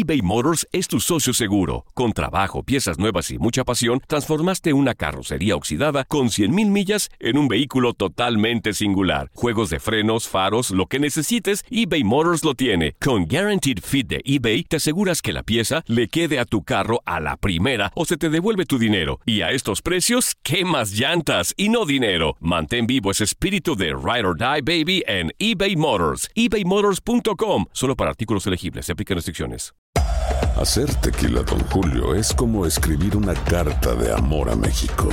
eBay Motors es tu socio seguro. Con trabajo, piezas nuevas y mucha pasión, transformaste una carrocería oxidada con 100,000 millas en un vehículo totalmente singular. Juegos de frenos, faros, lo que necesites, eBay Motors lo tiene. Con Guaranteed Fit de eBay, te aseguras que la pieza le quede a tu carro a la primera o se te devuelve tu dinero. Y a estos precios, ¿qué más llantas y no dinero? Mantén vivo ese espíritu de Ride or Die, baby, en eBay Motors. ebaymotors.com. Solo para artículos elegibles. Se aplican restricciones. Hacer tequila Don Julio es como escribir una carta de amor a México.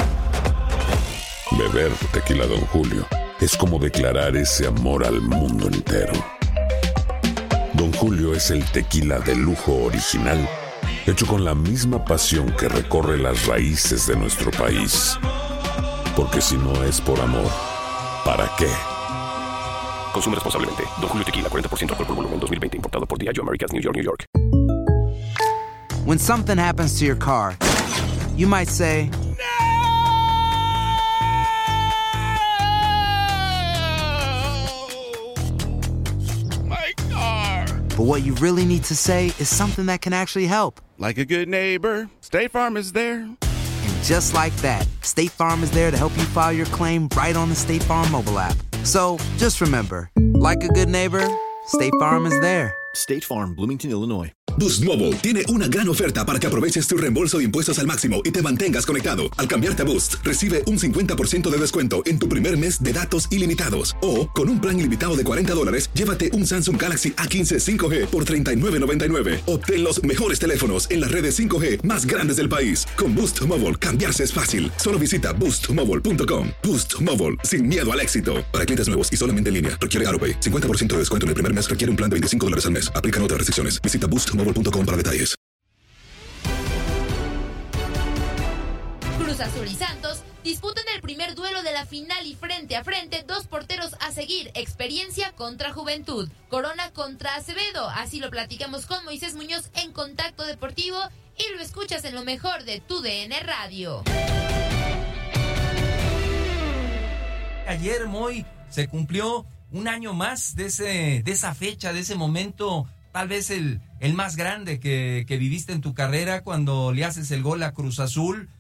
Beber tequila Don Julio es como declarar ese amor al mundo entero. Don Julio es el tequila de lujo original, hecho con la misma pasión que recorre las raíces de nuestro país. Porque si no es por amor, ¿para qué? Consume responsablemente. Don Julio Tequila, 40% alcohol por volumen, 2020. Importado por Diageo Americas, New York, New York. When something happens to your car, you might say, My car! but what you really need to say is something that can actually help. Like a good neighbor, State Farm is there. And just like that, State Farm is there to help you file your claim right on the State Farm mobile app. So just remember, like a good neighbor, State Farm is there. State Farm, Bloomington, Illinois. Boost Mobile tiene una gran oferta para que aproveches tu reembolso de impuestos al máximo y te mantengas conectado. Al cambiarte a Boost, recibe un 50% de descuento en tu primer mes de datos ilimitados. O, con un plan ilimitado de $40, llévate un Samsung Galaxy A15 5G por $39.99. Obtén los mejores teléfonos en las redes 5G más grandes del país. Con Boost Mobile, cambiarse es fácil. Solo visita boostmobile.com. Boost Mobile, sin miedo al éxito. Para clientes nuevos y solamente en línea, requiere AutoPay. 50% de descuento en el primer mes requiere un plan de $25 al mes. Aplican otras restricciones. Visita boostmobile.com para detalles. Cruz Azul y Santos disputan el primer duelo de la final y frente a frente, dos porteros a seguir, Experiencia contra Juventud, Corona contra Acevedo. Así lo platicamos con Moisés Muñoz en Contacto Deportivo y lo escuchas en lo mejor de tu DN Radio. Ayer, Moy, se cumplió un año más de esa fecha, de ese momento, tal vez el más grande que viviste en tu carrera, cuando le haces el gol a Cruz Azul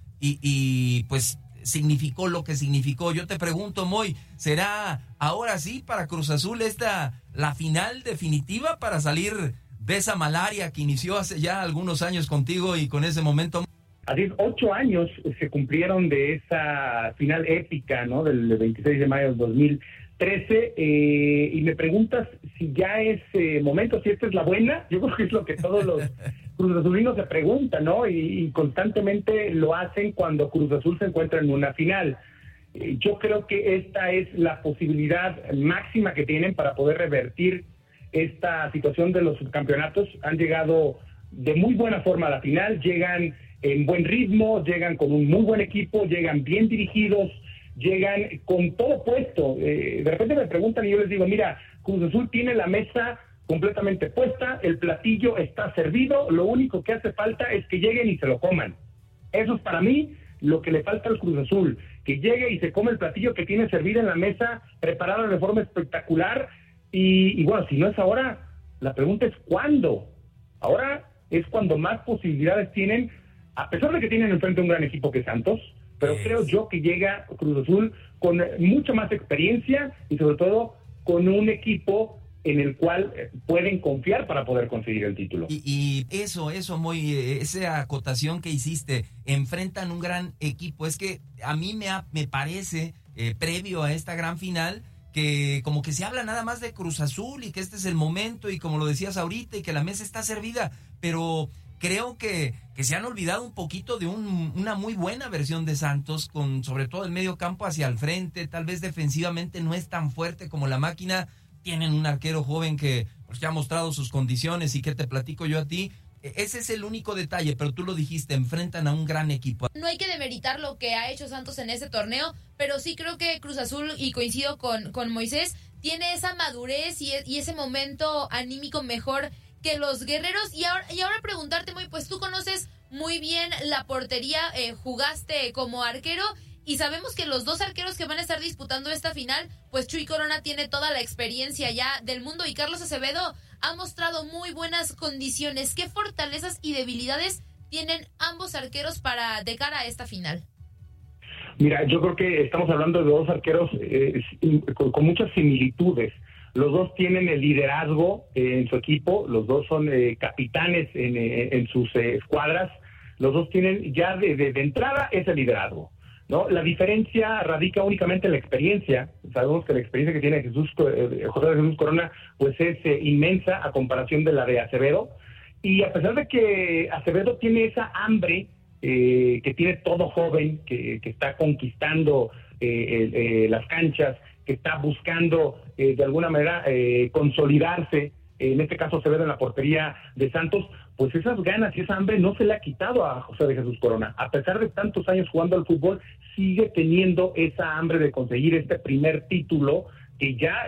y pues significó lo que significó. Yo te pregunto, Moy, ¿será ahora sí para Cruz Azul la final definitiva para salir de esa malaria que inició hace ya algunos años contigo y con ese momento? Así es, 8 años se cumplieron de esa final épica, ¿no? Del 26 de mayo del 2013, y me preguntas si ya es momento, si esta es la buena. Yo creo que es lo que todos los Cruz Azulinos se preguntan, ¿no? Y constantemente lo hacen cuando Cruz Azul se encuentra en una final. Yo creo que esta es la posibilidad máxima que tienen para poder revertir esta situación de los subcampeonatos. Han llegado de muy buena forma a la final, llegan en buen ritmo, llegan con un muy buen equipo, llegan bien dirigidos, llegan con todo puesto. De repente me preguntan y yo les digo, mira, Cruz Azul tiene la mesa completamente puesta, el platillo está servido, lo único que hace falta es que lleguen y se lo coman. Eso es para mí lo que le falta al Cruz Azul, que llegue y se come el platillo que tiene servido en la mesa, preparado de forma espectacular, y bueno, si no es ahora, la pregunta es ¿cuándo? Ahora es cuando más posibilidades tienen, a pesar de que tienen enfrente un gran equipo que Santos, pero creo yo que llega Cruz Azul con mucha más experiencia y sobre todo con un equipo en el cual pueden confiar para poder conseguir el título. Y eso, esa acotación que hiciste, enfrentan un gran equipo. Es que a mí me parece, previo a esta gran final, que como que se habla nada más de Cruz Azul y que este es el momento y como lo decías ahorita y que la mesa está servida, pero creo que se han olvidado un poquito de una muy buena versión de Santos, con sobre todo el medio campo hacia el frente. Tal vez defensivamente no es tan fuerte como la máquina. Tienen un arquero joven que pues, ya ha mostrado sus condiciones y que te platico yo a ti. Ese es el único detalle, pero tú lo dijiste, enfrentan a un gran equipo. No hay que demeritar lo que ha hecho Santos en ese torneo, pero sí creo que Cruz Azul, y coincido con Moisés, tiene esa madurez y ese momento anímico mejor que los guerreros. Y ahora preguntarte, Moy, pues tú conoces muy bien la portería, jugaste como arquero y sabemos que los dos arqueros que van a estar disputando esta final, pues Chuy Corona tiene toda la experiencia ya del mundo y Carlos Acevedo ha mostrado muy buenas condiciones. ¿Qué fortalezas y debilidades tienen ambos arqueros de cara a esta final? Mira, yo creo que estamos hablando de dos arqueros con muchas similitudes. Los dos tienen el liderazgo en su equipo, los dos son capitanes en sus escuadras, los dos tienen ya de entrada ese liderazgo, ¿no? La diferencia radica únicamente en la experiencia. Sabemos que la experiencia que tiene José Jesús Corona pues es inmensa a comparación de la de Acevedo, y a pesar de que Acevedo tiene esa hambre que tiene todo joven, que está conquistando las canchas, que está buscando de alguna manera consolidarse, en este caso Acevedo en la portería de Santos, pues esas ganas y esa hambre no se le ha quitado a José de Jesús Corona. A pesar de tantos años jugando al fútbol, sigue teniendo esa hambre de conseguir este primer título que ya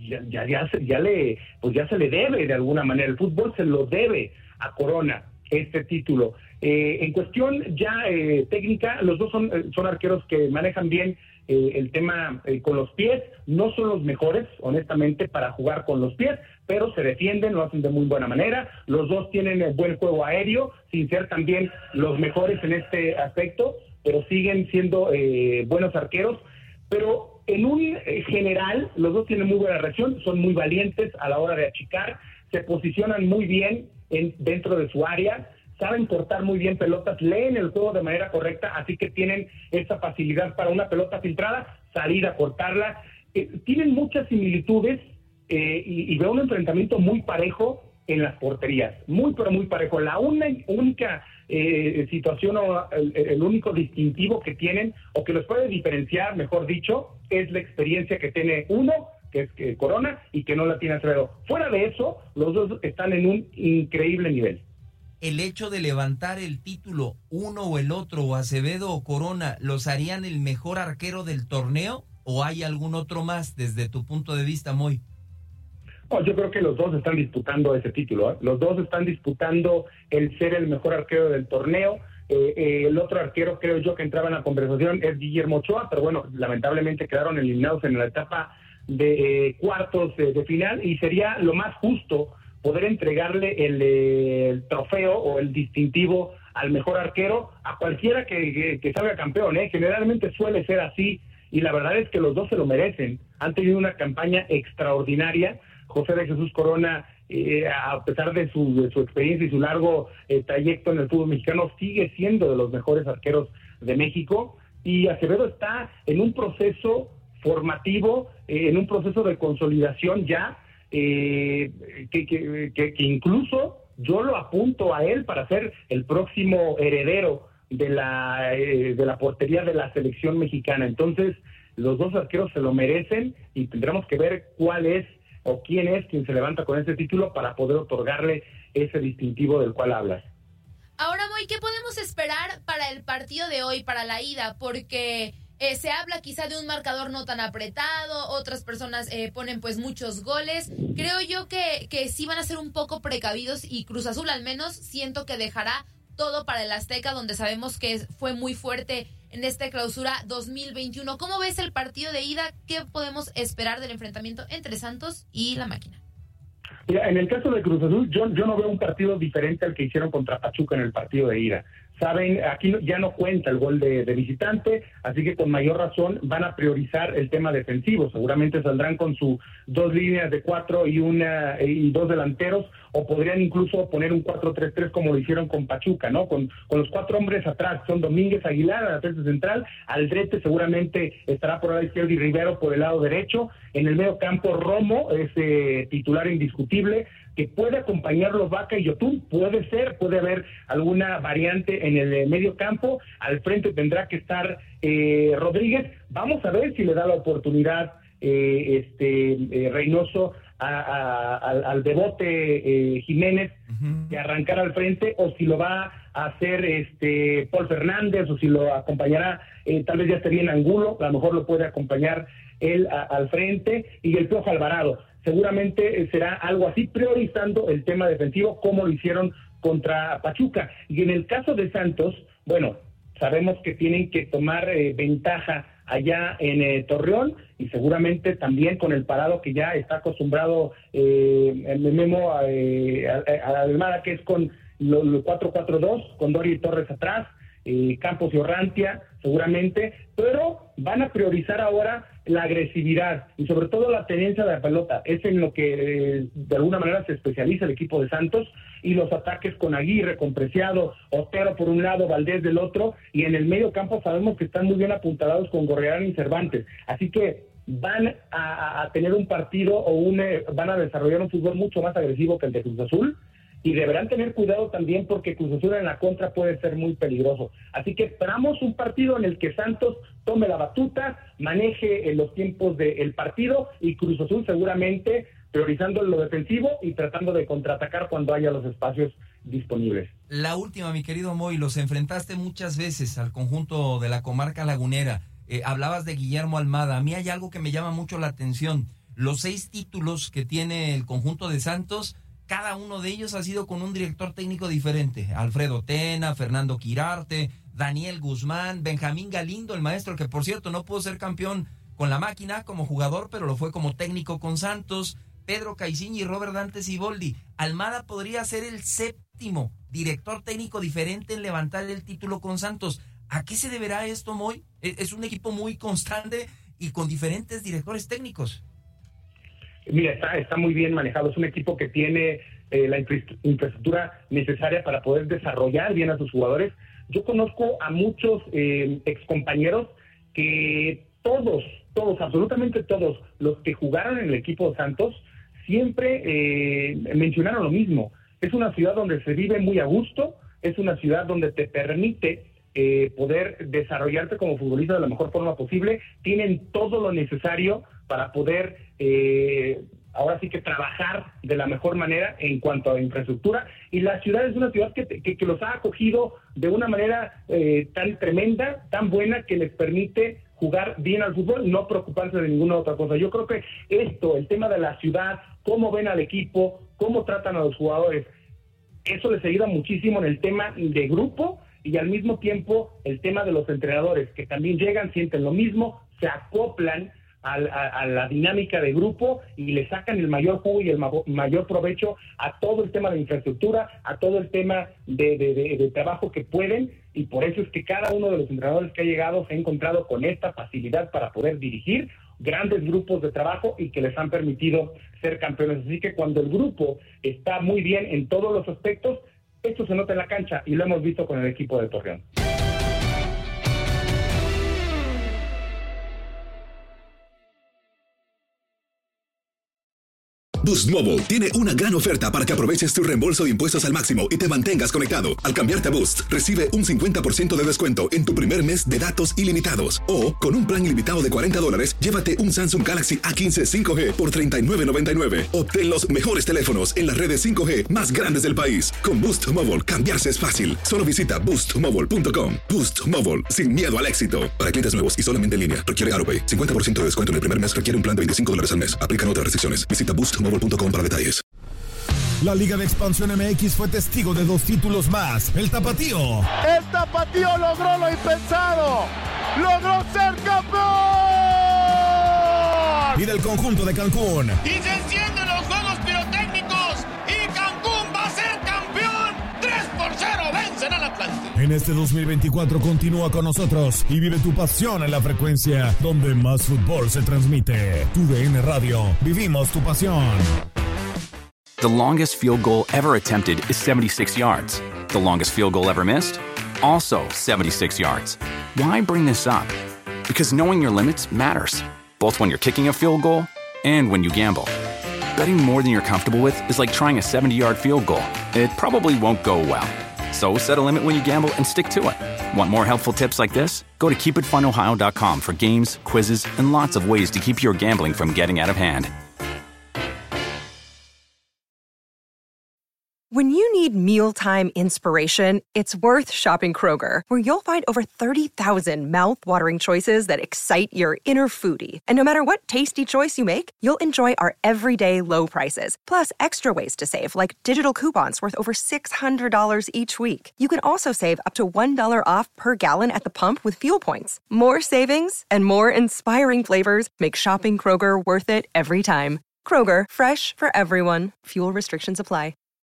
se le debe de alguna manera. El fútbol se lo debe a Corona, este título. En cuestión ya técnica, los dos son arqueros que manejan bien el tema con los pies. No son los mejores, honestamente, para jugar con los pies, pero se defienden, lo hacen de muy buena manera. Los dos tienen buen juego aéreo, sin ser también los mejores en este aspecto, pero siguen siendo buenos arqueros. Pero en un general, los dos tienen muy buena reacción, son muy valientes a la hora de achicar, se posicionan muy bien dentro de su área, saben cortar muy bien pelotas, leen el juego de manera correcta, así que tienen esa facilidad para una pelota filtrada, salir a cortarla. Tienen muchas similitudes y veo un enfrentamiento muy parejo en las porterías, muy pero muy parejo. La única situación o el único distintivo que tienen, o que los puede diferenciar, mejor dicho, es la experiencia que tiene uno, que es Corona, y que no la tiene Acevedo. Fuera de eso, los dos están en un increíble nivel. El hecho de levantar el título, uno o el otro, o Acevedo o Corona, ¿los harían el mejor arquero del torneo? ¿O hay algún otro más desde tu punto de vista, Moy? No, yo creo que los dos están disputando ese título, ¿eh? Los dos están disputando el ser el mejor arquero del torneo. El otro arquero, creo yo, que entraba en la conversación es Guillermo Ochoa, pero bueno, lamentablemente quedaron eliminados en la etapa de cuartos de final, y sería lo más justo poder entregarle el trofeo o el distintivo al mejor arquero a cualquiera que salga campeón, ¿eh? Generalmente suele ser así, y la verdad es que los dos se lo merecen. Han tenido una campaña extraordinaria. José de Jesús Corona, a pesar de su experiencia y su largo trayecto en el fútbol mexicano, sigue siendo de los mejores arqueros de México, y Acevedo está en un proceso formativo, en un proceso de consolidación ya, que incluso yo lo apunto a él para ser el próximo heredero de la portería de la selección mexicana. Entonces, los dos arqueros se lo merecen, y tendremos que ver cuál es o quién es quien se levanta con ese título para poder otorgarle ese distintivo del cual hablas. Ahora, Moy, ¿qué podemos esperar para el partido de hoy, para la ida? Porque se habla quizá de un marcador no tan apretado, otras personas ponen pues muchos goles. Creo yo que sí van a ser un poco precavidos, y Cruz Azul al menos siento que dejará todo para el Azteca, donde sabemos que fue muy fuerte en esta clausura 2021. ¿Cómo ves el partido de ida? ¿Qué podemos esperar del enfrentamiento entre Santos y la Máquina? Mira, en el caso de Cruz Azul, yo no veo un partido diferente al que hicieron contra Pachuca en el partido de ida. Saben, aquí ya no cuenta el gol de visitante, así que con mayor razón van a priorizar el tema defensivo. Seguramente saldrán con sus dos líneas de 4 y dos delanteros, o podrían incluso poner un 4-3-3 como lo hicieron con Pachuca, ¿no? Con los 4 hombres atrás, son Domínguez, Aguilar a la defensa central, Aldrete seguramente estará por el lado izquierdo y Rivero por el lado derecho. En el medio campo, Romo es titular indiscutible, que puede acompañarlo Vaca y Yotún, puede haber alguna variante en el medio campo. Al frente tendrá que estar Rodríguez. Vamos a ver si le da la oportunidad Reynoso al Bebote Jiménez de arrancar al frente, o si lo va a hacer Paul Fernández, o si lo acompañará, tal vez ya esté bien Angulo, a lo mejor lo puede acompañar él al frente, y el Piojo Alvarado. Seguramente será algo así, priorizando el tema defensivo como lo hicieron contra Pachuca. Y en el caso de Santos, bueno, sabemos que tienen que tomar ventaja allá en Torreón, y seguramente también con el parado que ya está acostumbrado Memo Almada, que es con el 4-4-2, con Doria y Torres atrás, Campos y Orrantia seguramente, pero van a priorizar ahora la agresividad y sobre todo la tenencia de la pelota. Es en lo que de alguna manera se especializa el equipo de Santos, y los ataques con Aguirre, con Preciado, Otero por un lado, Valdés del otro, y en el medio campo sabemos que están muy bien apuntalados con Gorriarán y Cervantes, así que van a tener un partido van a desarrollar un fútbol mucho más agresivo que el de Cruz Azul, y deberán tener cuidado también porque Cruz Azul en la contra puede ser muy peligroso. Así que esperamos un partido en el que Santos tome la batuta, maneje los tiempos del partido, y Cruz Azul seguramente priorizando lo defensivo y tratando de contraatacar cuando haya los espacios disponibles. La última, mi querido Moy, los enfrentaste muchas veces al conjunto de la comarca lagunera. Hablabas de Guillermo Almada. A mí hay algo que me llama mucho la atención. Los 6 títulos que tiene el conjunto de Santos, cada uno de ellos ha sido con un director técnico diferente. Alfredo Tena, Fernando Quirarte, Daniel Guzmán, Benjamín Galindo, el maestro, que por cierto no pudo ser campeón con la máquina como jugador, pero lo fue como técnico con Santos, Pedro Caixinha y Robert Dante Siboldi. Almada podría ser el 7º director técnico diferente en levantar el título con Santos. ¿A qué se deberá esto, Moy? Es un equipo muy constante y con diferentes directores técnicos. Mira, está muy bien manejado. Es un equipo que tiene la infraestructura necesaria para poder desarrollar bien a sus jugadores. Yo conozco a muchos excompañeros que todos, absolutamente todos los que jugaron en el equipo de Santos siempre mencionaron lo mismo. Es una ciudad donde se vive muy a gusto, es una ciudad donde te permite poder desarrollarte como futbolista de la mejor forma posible. Tienen todo lo necesario para poder ahora sí que trabajar de la mejor manera en cuanto a infraestructura, y la ciudad es una ciudad que los ha acogido de una manera tan tremenda, tan buena, que les permite jugar bien al fútbol, no preocuparse de ninguna otra cosa. Yo creo que el tema de la ciudad, cómo ven al equipo, cómo tratan a los jugadores, eso les ayuda muchísimo en el tema de grupo, y al mismo tiempo el tema de los entrenadores, que también llegan, sienten lo mismo, se acoplan a la dinámica de grupo y le sacan el mayor jugo y el mayor provecho a todo el tema de infraestructura, a todo el tema de trabajo que pueden, y por eso es que cada uno de los entrenadores que ha llegado se ha encontrado con esta facilidad para poder dirigir grandes grupos de trabajo y que les han permitido ser campeones. Así que cuando el grupo está muy bien en todos los aspectos, esto se nota en la cancha, y lo hemos visto con el equipo de Torreón. Boost Mobile tiene una gran oferta para que aproveches tu reembolso de impuestos al máximo y te mantengas conectado. Al cambiarte a Boost, recibe un 50% de descuento en tu primer mes de datos ilimitados. O, con un plan ilimitado de $40, llévate un Samsung Galaxy A15 5G por $39.99. Obtén los mejores teléfonos en las redes 5G más grandes del país. Con Boost Mobile, cambiarse es fácil. Solo visita boostmobile.com. Boost Mobile, sin miedo al éxito. Para clientes nuevos y solamente en línea, requiere AutoPay. 50% de descuento en el primer mes requiere un plan de $25 al mes. Aplican otras restricciones. Visita boostmobile.com para detalles. La Liga de Expansión MX fue testigo de 2 títulos más. El Tapatío logró lo impensado. ¡Logró ser campeón! Y del conjunto de Cancún. Y se encienden los juegos pirotécnicos y Cancún va a ser campeón. 3-0 vencen al Atlante. En este 2024 continúa con nosotros y vive tu pasión en la frecuencia donde más fútbol se transmite. TUDN Radio. Vivimos tu pasión. The longest field goal ever attempted is 76 yards. The longest field goal ever missed? Also 76 yards. Why bring this up? Because knowing your limits matters, both when you're kicking a field goal and when you gamble. Betting more than you're comfortable with is like trying a 70-yard field goal. It probably won't go well. So set a limit when you gamble and stick to it. Want more helpful tips like this? Go to keepitfunohio.com for games, quizzes, and lots of ways to keep your gambling from getting out of hand. When you need mealtime inspiration, it's worth shopping Kroger, where you'll find over 30,000 mouth-watering choices that excite your inner foodie. And no matter what tasty choice you make, you'll enjoy our everyday low prices, plus extra ways to save, like digital coupons worth over $600 each week. You can also save up to $1 off per gallon at the pump with fuel points. More savings and more inspiring flavors make shopping Kroger worth it every time. Kroger, fresh for everyone. Fuel restrictions apply.